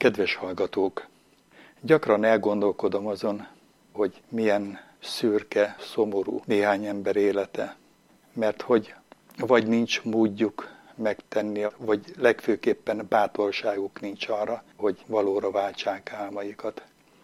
Kedves hallgatók! Gyakran elgondolkodom azon, hogy milyen szürke, szomorú néhány ember élete, mert hogy vagy nincs módjuk megtenni, vagy legfőképpen bátorságuk nincs arra, hogy valóra váltsák álmaikat.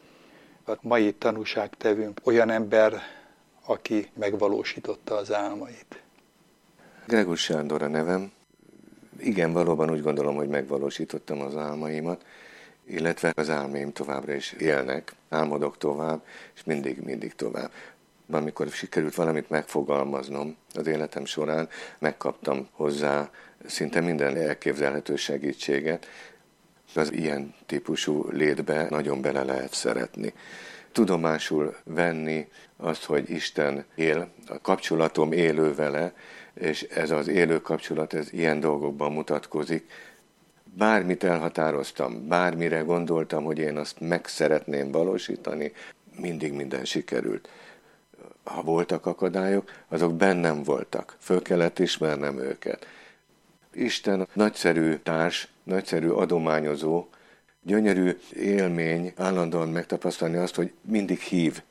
A mai tanúságtevőnk olyan ember, aki megvalósította az álmait. Gregor Sándor a nevem. Igen, valóban úgy gondolom, hogy megvalósítottam az álmaimat, illetve az álmaim továbbra is élnek, álmodok tovább, és mindig tovább. Amikor sikerült valamit megfogalmaznom az életem során, megkaptam hozzá szinte minden elképzelhető segítséget. Az ilyen típusú létbe nagyon bele lehet szeretni. Tudomásul venni azt, hogy Isten él, a kapcsolatom élő vele, és ez az élő kapcsolat, ez ilyen dolgokban mutatkozik. Bármit elhatároztam, bármire gondoltam, hogy én azt meg szeretném valósítani, mindig minden sikerült. Ha voltak akadályok, azok bennem voltak. Föl kellett ismernem őket. Isten nagyszerű társ, nagyszerű adományozó, gyönyörű élmény állandóan megtapasztalni azt, hogy mindig hív.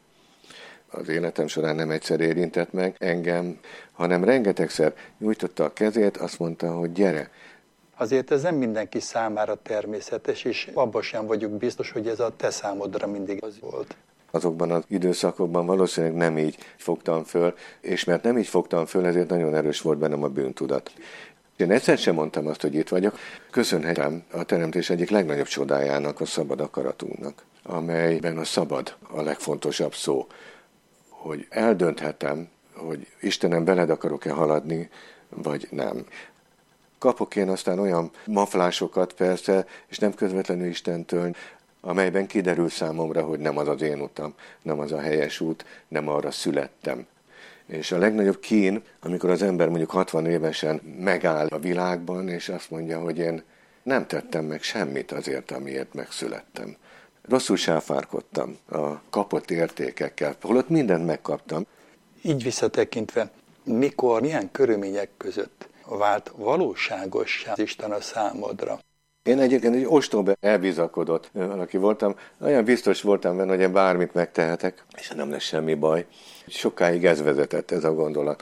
Az életem során nem egyszer érintett meg engem, hanem rengetegszer nyújtotta a kezét, azt mondta, hogy gyere. Azért ez nem mindenki számára természetes, és abban sem vagyok biztos, hogy ez a te számodra mindig az volt. Azokban az időszakokban valószínűleg nem így fogtam föl, és mert nem így fogtam föl, ezért nagyon erős volt bennem a bűntudat. Én egyszer sem mondtam azt, hogy itt vagyok. Köszönhetem a teremtés egyik legnagyobb csodájának, a szabad akaratunknak, amelyben a szabad a legfontosabb szó, hogy eldönthetem, hogy Istenem, veled akarok-e haladni, vagy nem. Kapok én aztán olyan maflásokat persze, és nem közvetlenül Istentől, amelyben kiderül számomra, hogy nem az az én utam, nem az a helyes út, nem arra születtem. És a legnagyobb kín, amikor az ember mondjuk 60 évesen megáll a világban, és azt mondja, hogy én nem tettem meg semmit azért, amiért megszülettem. Rosszul sáfárkodtam a kapott értékekkel, holott mindent megkaptam. Így visszatekintve, mikor, milyen körülmények között vált valóságossá Isten a számodra? Én egyébként egy ostoba, elbizakodott valaki voltam, olyan biztos voltam benne, hogy én bármit megtehetek, és nem lesz semmi baj. Sokáig ez vezetett, ez a gondolat.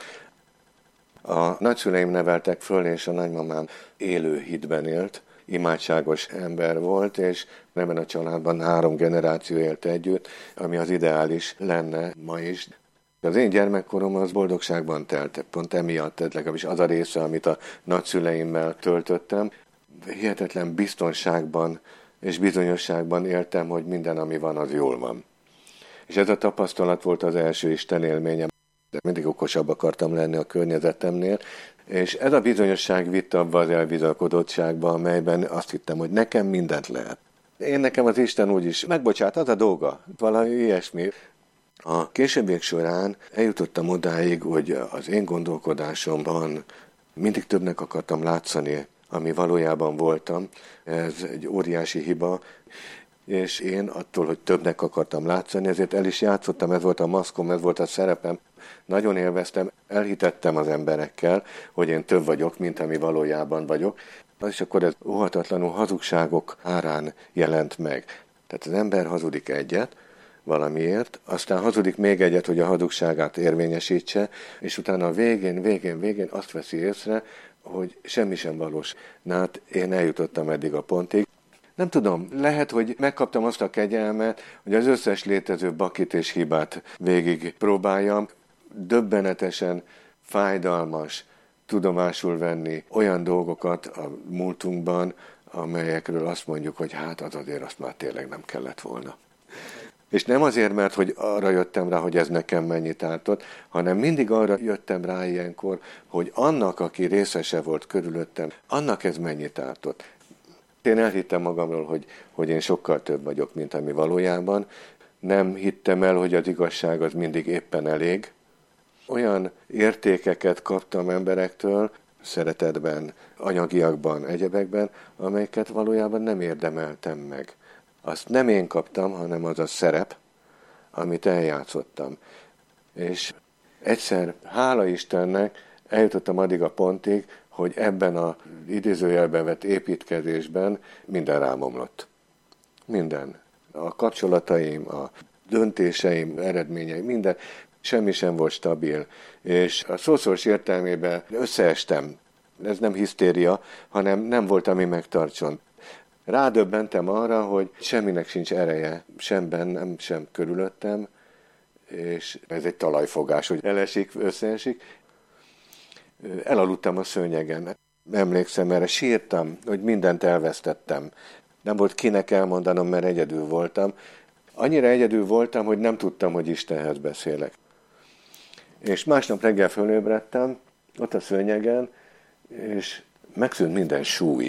A nagyszüleim neveltek föl, és a nagymamám élő hitben élt, imádságos ember volt, és ebben a családban 3 generáció élt együtt, ami az ideális lenne ma is. Az én gyermekkorom az boldogságban telt, pont emiatt, legalábbis az a része, amit a nagyszüleimmel töltöttem. Hihetetlen biztonságban és bizonyosságban éltem, hogy minden, ami van, az jól van. És ez a tapasztalat volt az első Isten élményem. De mindig okosabb akartam lenni a környezetemnél, és ez a bizonyosság vitt abba az elbizakodottságba, amelyben azt hittem, hogy nekem mindent lehet. Nekem az Isten úgyis megbocsát, az a dolga, valami ilyesmi. A későbbiek során eljutottam odáig, hogy az én gondolkodásomban mindig többnek akartam látszani, ami valójában voltam. Ez egy óriási hiba, és én attól, hogy többnek akartam látszani, ezért el is játszottam, ez volt a maszkom, ez volt a szerepem. Nagyon élveztem, elhitettem az emberekkel, hogy én több vagyok, mint ami valójában vagyok. És akkor ez óhatatlanul hazugságok árán jelent meg. Tehát az ember hazudik egyet valamiért, aztán hazudik még egyet, hogy a hazugságát érvényesítse, és utána a végén azt veszi észre, hogy semmi sem valós. Na hát én eljutottam eddig a pontig. Nem tudom, lehet, hogy megkaptam azt a kegyelmet, hogy az összes létező bakit és hibát végig próbáljam, döbbenetesen fájdalmas tudomásul venni olyan dolgokat a múltunkban, amelyekről azt mondjuk, hogy hát az azért azt már tényleg nem kellett volna. És nem azért, mert hogy arra jöttem rá, hogy ez nekem mennyit ártott, hanem mindig arra jöttem rá ilyenkor, hogy annak, aki részese volt körülöttem, annak ez mennyit ártott. Én elhittem magamról, hogy én sokkal több vagyok, mint ami valójában. Nem hittem el, hogy az igazság az mindig éppen elég. Olyan értékeket kaptam emberektől, szeretetben, anyagiakban, egyebekben, amelyeket valójában nem érdemeltem meg. Azt nem én kaptam, hanem az a szerep, amit eljátszottam. És egyszer, hála Istennek, eljutottam addig a pontig, hogy ebben az idézőjelben vett építkezésben minden rám omlott. Minden. A kapcsolataim, a döntéseim, eredményeim, minden, semmi sem volt stabil. És a szószoros értelmében összeestem. Ez nem hisztéria, hanem nem volt, ami megtartson. Rádöbbentem arra, hogy semminek sincs ereje, sem bennem, sem körülöttem, és ez egy talajfogás, hogy elesik, összeesik. Elaludtam a szőnyegen. Emlékszem erre, sírtam, hogy mindent elvesztettem. Nem volt kinek elmondanom, mert egyedül voltam. Annyira egyedül voltam, hogy nem tudtam, hogy Istenhez beszélek. És másnap reggel fölébredtem, ott a szőnyegen, és megszűnt minden súly,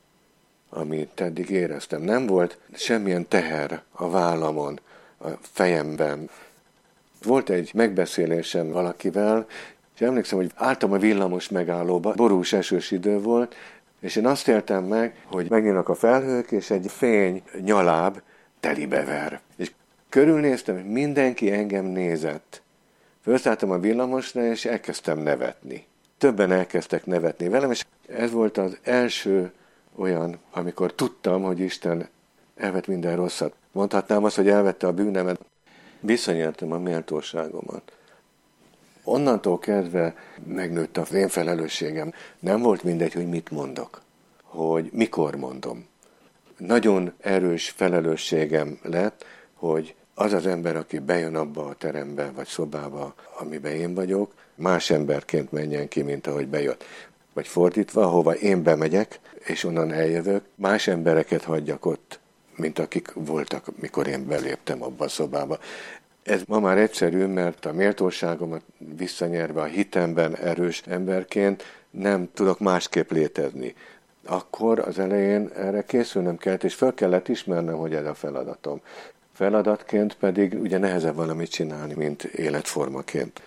amit eddig éreztem. Nem volt semmilyen teher a vállamon, a fejemben. Volt egy megbeszélésem valakivel, és emlékszem, hogy álltam a villamos megállóba, borús esős idő volt, és én azt éltem meg, hogy megnyílnak a felhők, és egy fény nyaláb telibever. És körülnéztem, hogy mindenki engem nézett. Fölszálltam a villamosra, és elkezdtem nevetni. Többen elkezdtek nevetni velem, és ez volt az első olyan, amikor tudtam, hogy Isten elvett minden rosszat. Mondhatnám azt, hogy elvette a bűnemet. Visszanyertem a méltóságomat. Onnantól kezdve megnőtt az én felelősségem. Nem volt mindegy, hogy mit mondok, hogy mikor mondom. Nagyon erős felelősségem lett, hogy az az ember, aki bejön abba a terembe vagy szobába, amiben én vagyok, más emberként menjen ki, mint ahogy bejött. Vagy fordítva, ahova én bemegyek, és onnan eljövök, más embereket hagyjak ott, mint akik voltak, mikor én beléptem abba a szobába. Ez ma már egyszerű, mert a méltóságomat visszanyerve a hitemben erős emberként nem tudok másképp létezni. Akkor az elején erre készülnöm kellett, és fel kellett ismernem, hogy ez a feladatom. Feladatként pedig ugye nehezebb valamit csinálni, mint életformaként.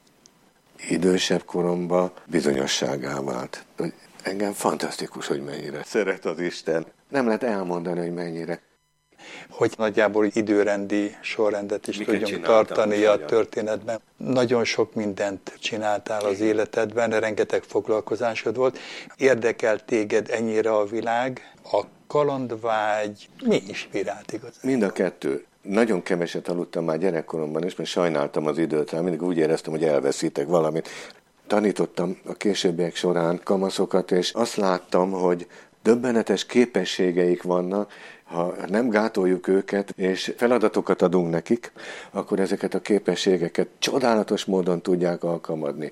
Idősebb koromban bizonyosságá vált. Engem fantasztikus, hogy mennyire szeret az Isten. Nem lehet elmondani, hogy mennyire. Hogy nagyjából időrendi sorrendet is tudjunk tartani a történetben. Nagyon sok mindent csináltál az életedben, rengeteg foglalkozásod volt. Érdekel téged ennyire a világ, a kalandvágy, mi inspirált igazán? Mind a kettő. Nagyon keveset aludtam már gyerekkoromban is, mert sajnáltam az időt, mindig úgy éreztem, hogy elveszítek valamit. Tanítottam a későbbiek során kamaszokat, és azt láttam, hogy döbbenetes képességeik vannak, ha nem gátoljuk őket, és feladatokat adunk nekik, akkor ezeket a képességeket csodálatos módon tudják alkalmazni.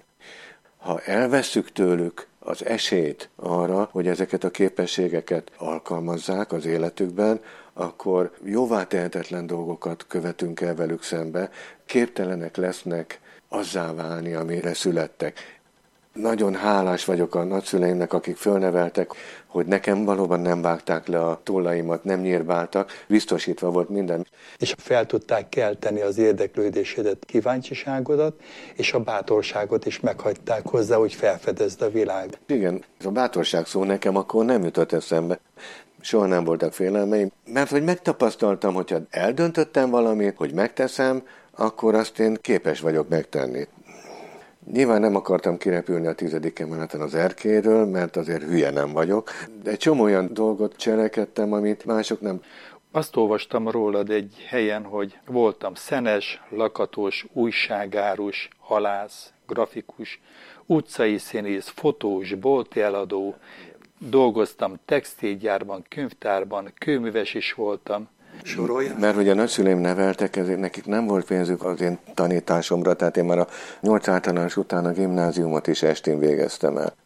Ha elvesszük tőlük az esélyt arra, hogy ezeket a képességeket alkalmazzák az életükben, akkor jóvá tehetetlen dolgokat követünk el velük szembe, képtelenek lesznek azzá válni, amire születtek. Nagyon hálás vagyok a nagyszüleimnek, akik fölneveltek, hogy nekem valóban nem vágták le a tollaimat, nem nyírbáltak, biztosítva volt minden. És fel tudták kelteni az érdeklődésedet, kíváncsiságodat, és a bátorságot is meghagyták hozzá, hogy felfedezd a világ. Igen, ez a bátorság szó nekem akkor nem jutott eszembe. Soha nem voltak félelmeim, mert hogy megtapasztaltam, hogyha eldöntöttem valamit, hogy megteszem, akkor azt én képes vagyok megtenni. Nyilván nem akartam kirepülni a 10. emeleten az erkélyről, mert azért hülye nem vagyok. De egy csomó olyan dolgot cselekedtem, amit mások nem. Azt olvastam rólad egy helyen, hogy voltam szenes, lakatos, újságárus, halász, grafikus, utcai színész, fotós, bolti eladó, dolgoztam textilgyárban, könyvtárban, kőműves is voltam. Sorolja? Mert hogy a nagyszüleim neveltek, ezért nekik nem volt pénzük az én tanításomra, tehát én már a 8 általános után a gimnáziumot is estén végeztem el.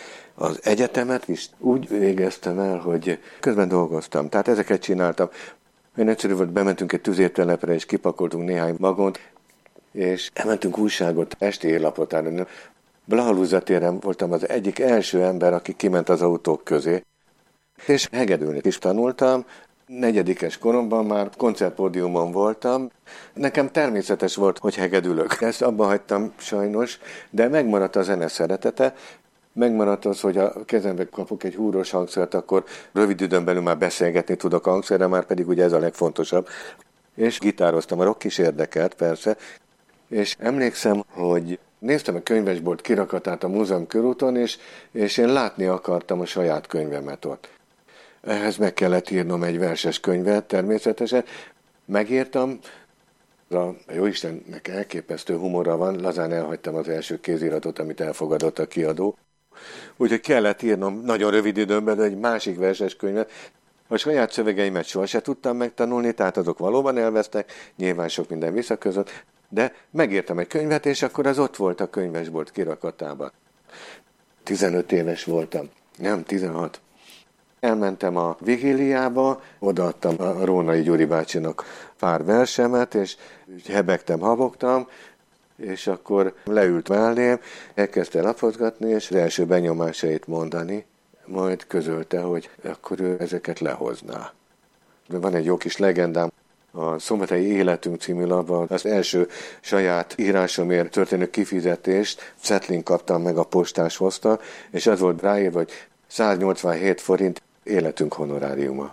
Az egyetemet is úgy végeztem el, hogy közben dolgoztam, tehát ezeket csináltam. Én egyszerű volt, bementünk egy tüzértelepre, és kipakoltunk néhány vagont, és elmentünk újságot, esti érlapot árulni. Blahalúza téren voltam az egyik első ember, aki kiment az autók közé, és hegedülni is tanultam. 4. koromban már koncertpódiumon voltam. Nekem természetes volt, hogy hegedülök. Ezt abba hagytam sajnos, de megmaradt a zene szeretete. Megmaradt az, hogy a kezembe kapok egy húros hangszert, akkor rövid időn belül már beszélgetni tudok hangszerre, már pedig ugye ez a legfontosabb. És gitároztam, a rock is érdekelt persze. És emlékszem, hogy néztem a könyvesbolt kirakatát a múzeum körúton, és én látni akartam a saját könyvemet ott. Ehhez meg kellett írnom egy verses könyvet természetesen. Megírtam, a jóistennek elképesztő humora van, lazán elhagytam az első kéziratot, amit elfogadott a kiadó. Úgyhogy kellett írnom nagyon rövid időn belül egy másik verses könyvet. A saját szövegeimet sohasem tudtam megtanulni, tehát azok valóban elvesztek, nyilván sok minden visszaközött, de megírtam egy könyvet, és akkor az ott volt a könyvesbolt kirakatában. 15 éves voltam, nem 16. Elmentem a vigíliába, odaadtam a Rónai Gyuri bácsinak pár versemet, és hebegtem, habogtam, és akkor leült mellém, elkezdte lapozgatni, és az első benyomásait mondani, majd közölte, hogy akkor ő ezeket lehozná. De van egy jó kis legendám, a Szombathelyi Életünk című lapban az első saját írásomért történő kifizetést Cetlin kaptam meg, a postás hozta, és az volt ráírva, hogy 187 forint életünk honoráriuma.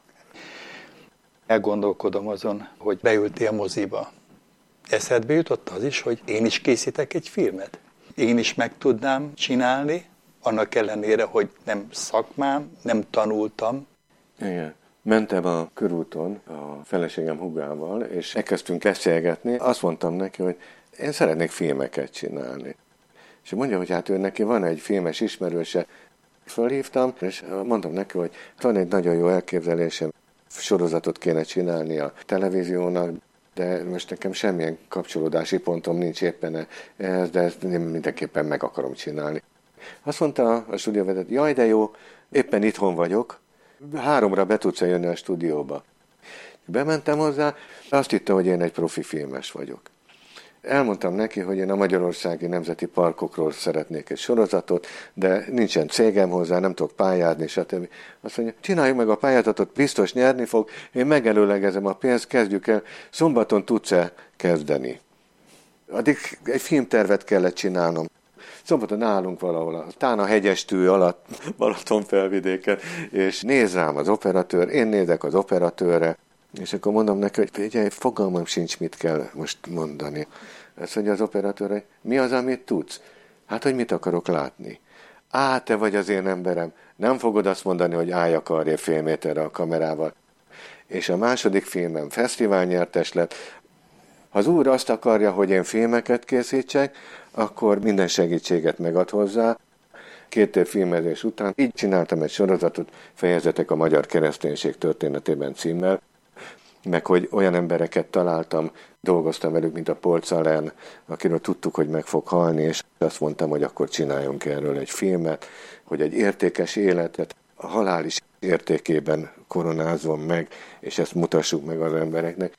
Elgondolkodom azon, hogy beültél moziba. Eszedbe jutott az is, hogy én is készítek egy filmet? Én is meg tudnám csinálni, annak ellenére, hogy nem szakmám, nem tanultam. Igen. Mentem a körúton a feleségem hugával, és elkezdtünk beszélgetni. Azt mondtam neki, hogy én szeretnék filmeket csinálni. És mondja, hogy hát ő neki van egy filmes ismerőse. Fölhívtam, és mondtam neki, hogy van egy nagyon jó elképzelésem, sorozatot kéne csinálni a televíziónak, de most nekem semmilyen kapcsolódási pontom nincs éppen ehhez, de ezt mindenképpen meg akarom csinálni. Azt mondta a stúdióvezető, jaj, de jó, éppen itthon vagyok, 3-ra be tudsz jönni a stúdióba. Bementem hozzá, azt hitte, hogy én egy profi filmes vagyok. Elmondtam neki, hogy én a magyarországi nemzeti parkokról szeretnék egy sorozatot, de nincsen cégem hozzá, nem tudok pályázni, stb. Azt mondja, csináljuk meg a pályázatot, biztos nyerni fog, én megelőlegezem a pénzt, kezdjük el, szombaton tudsz-e kezdeni? Addig egy filmtervet kellett csinálnom. Szombaton állunk valahol, talán a hegyestű alatt, Balatonfelvidéken, és néz rám az operatőr, én nézek az operatőrre, és akkor mondom neki, hogy figyelj, fogalmam sincs, mit kell most mondani. Azt mondja az operatőr, hogy mi az, amit tudsz? Hát, hogy mit akarok látni? Á, te vagy az én emberem, nem fogod azt mondani, hogy állj a karré fél méterre a kamerával. És a második filmem fesztiválnyertes lett. Ha az úr azt akarja, hogy én filmeket készítsek, akkor minden segítséget megad hozzá. 2 év filmezés után így csináltam egy sorozatot, Fejezetek a magyar kereszténység történetében címmel, meg hogy olyan embereket találtam, dolgoztam velük, mint a Polcalen, akiről tudtuk, hogy meg fog halni, és azt mondtam, hogy akkor csináljunk erről egy filmet, hogy egy értékes életet a halál is értékében koronázom meg, és ezt mutassuk meg az embereknek.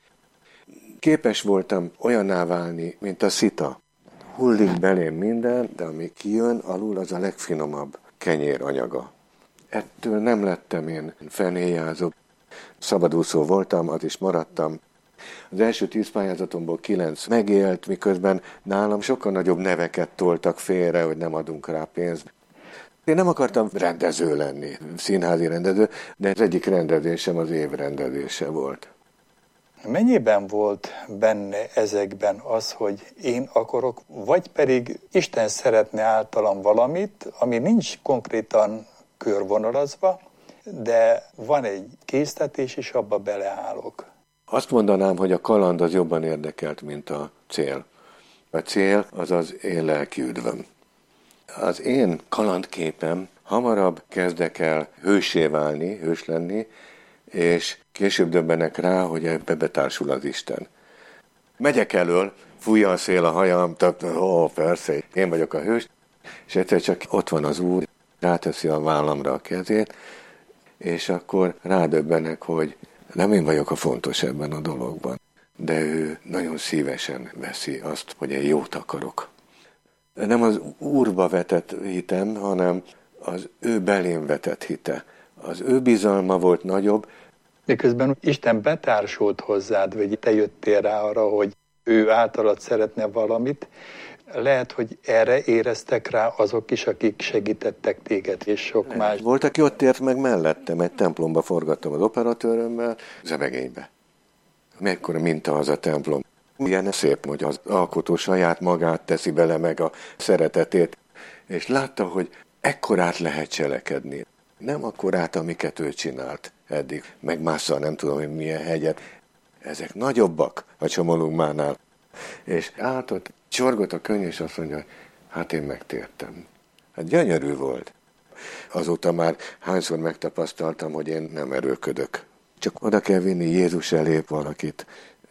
Képes voltam olyanná válni, mint a szita. Hullik belém minden, de ami kijön alul, az a legfinomabb kenyér anyaga. Ettől nem lettem én fenéjázó. Szabadúszó voltam, az is maradtam. Az első 10 pályázatomból 9 megélt, miközben nálam sokkal nagyobb neveket toltak félre, hogy nem adunk rá pénzt. Én nem akartam rendező lenni, színházi rendező, de az egyik rendezésem az év rendezése volt. Mennyiben volt benne ezekben az, hogy én akarok, vagy pedig Isten szeretne általam valamit, ami nincs konkrétan körvonalazva, de van egy késztetés, és abba beleállok. Azt mondanám, hogy a kaland az jobban érdekelt, mint a cél. A cél az az én lelki üdvöm. Az én kalandképem hamarabb kezdek el hőssé válni, hős lenni, és később döbbenek rá, hogy ebbe betársul az Isten. Megyek elől, fújja a szél a hajam, persze, én vagyok a hős, és egyszer csak ott van az Úr, ráteszi a vállamra a kezét, és akkor rádöbbenek, hogy nem én vagyok a fontos ebben a dologban, de ő nagyon szívesen veszi azt, hogy én jót akarok. Nem az Úrba vetett hitem, hanem az ő belém vetett hite. Az ő bizalma volt nagyobb. De közben Isten betársult hozzád, vagy te jöttél rá arra, hogy ő általad szeretne valamit. Lehet, hogy erre éreztek rá azok is, akik segítettek téged, és sok más. Volt, aki ott ért meg mellettem, egy templomba forgattam az operatőrömmel, Zebegénybe. Mekkora minta az a templom. Ilyen szép, hogy az alkotó saját magát teszi bele meg a szeretetét, és látta, hogy ekkorát lehet cselekedni. Nem akkorát, amiket ő csinált. eddig. Megmásszal nem tudom, hogy milyen hegyet. Ezek nagyobbak a Csomolungmánál. És ott csorgott a könny, és azt mondja, hogy hát én megtértem. Hát gyönyörű volt. Azóta már hányszor megtapasztaltam, hogy én nem erőlködök. Csak oda kell vinni Jézus elé valakit.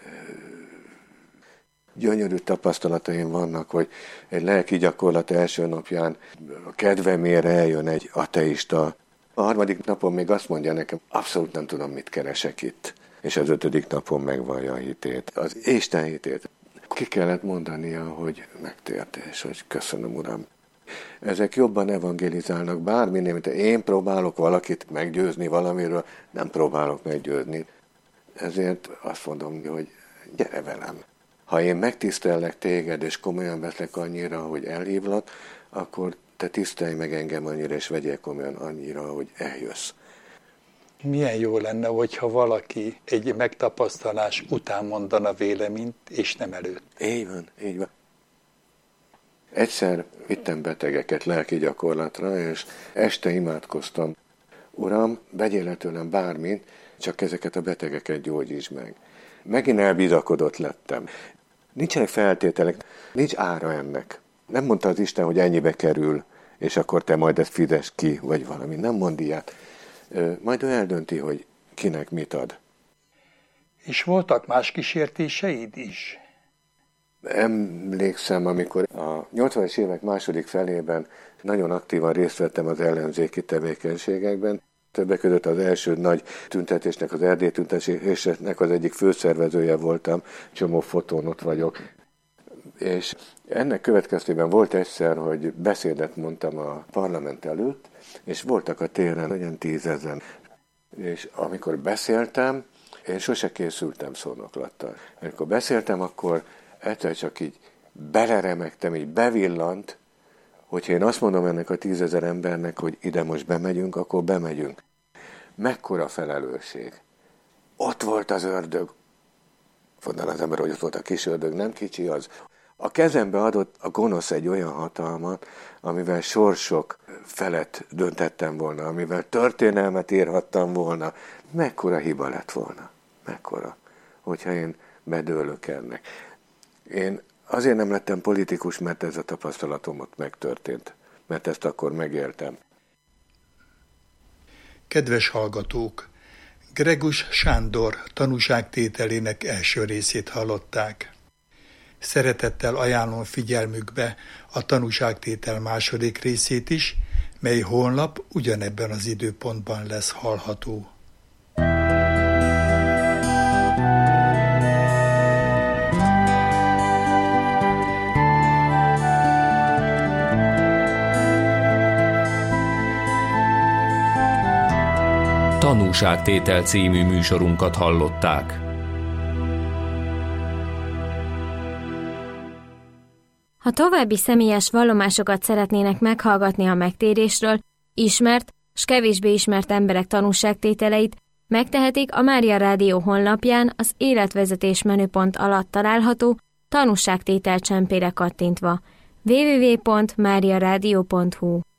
Gyönyörű tapasztalataim vannak, hogy egy lelki gyakorlat első napján a kedvemére eljön egy ateista. A harmadik napon még azt mondja nekem, abszolút nem tudom, mit keresek itt. És az 5. napon megvallja a hitét, az Isten hitét. Ki kellett mondania, hogy megtért, és hogy köszönöm, Uram. Ezek jobban evangelizálnak bárminél, mint én próbálok valakit meggyőzni valamiről, nem próbálok meggyőzni. Ezért azt mondom, hogy gyere velem. Ha én megtisztellek téged, és komolyan veszlek annyira, hogy elhívlak, akkor te tisztelj meg engem annyira, és vegyél komolyan annyira, hogy eljössz. Milyen jó lenne, hogyha valaki egy megtapasztalás után mondana véleményt, és nem előtt. Így van, így van. Egyszer vittem betegeket lelki gyakorlatra, és este imádkoztam. Uram, vegyél tőlem bármit, csak ezeket a betegeket gyógyítsd meg. Megint elbizakodott lettem. Nincsenek feltételek, nincs ára ennek. Nem mondta az Isten, hogy ennyibe kerül, és akkor te majd ezt fizess ki, vagy valami. Nem mond ilyet. Majd ő eldönti, hogy kinek mit ad. És voltak más kísértéseid is? Emlékszem, amikor a 80-es évek második felében nagyon aktívan részt vettem az ellenzéki tevékenységekben. Többek között az első nagy tüntetésnek, az Erdély tüntetésnek az egyik főszervezője voltam, csomó fotón ott vagyok. És ennek következtében volt egyszer, hogy beszédet mondtam a parlament előtt, és voltak a téren olyan 10 000. És amikor beszéltem, én sose készültem szónoklattal. Amikor beszéltem, akkor egyszer csak így beleremegtem, így bevillant, hogyha én azt mondom ennek a 10 000 embernek, hogy ide most bemegyünk, akkor bemegyünk. Mekkora felelősség. Ott volt az ördög. Mondaná az ember, hogy ott volt a kis ördög, nem kicsi az. A kezembe adott a gonosz egy olyan hatalmat, amivel sorsok felett döntettem volna, amivel történelmet írhattam volna. Mekkora hiba lett volna. Mekkora. Hogyha én bedőlök ennek. Én azért nem lettem politikus, mert ez a tapasztalatom ott megtörtént. Mert ezt akkor megéltem. Kedves hallgatók! Gregus Sándor tanúságtételének első részét hallották. Szeretettel ajánlom figyelmükbe a tanúságtétel második részét is, mely holnap ugyanebben az időpontban lesz hallható. Tanúságtétel című műsorunkat hallották. Ha további személyes vallomásokat szeretnének meghallgatni a megtérésről, ismert s kevésbé ismert emberek tanúságtételeit, megtehetik a Mária Rádió honlapján az életvezetés menüpont alatt található tanúságtétel csempére kattintva. www.mariaradio.hu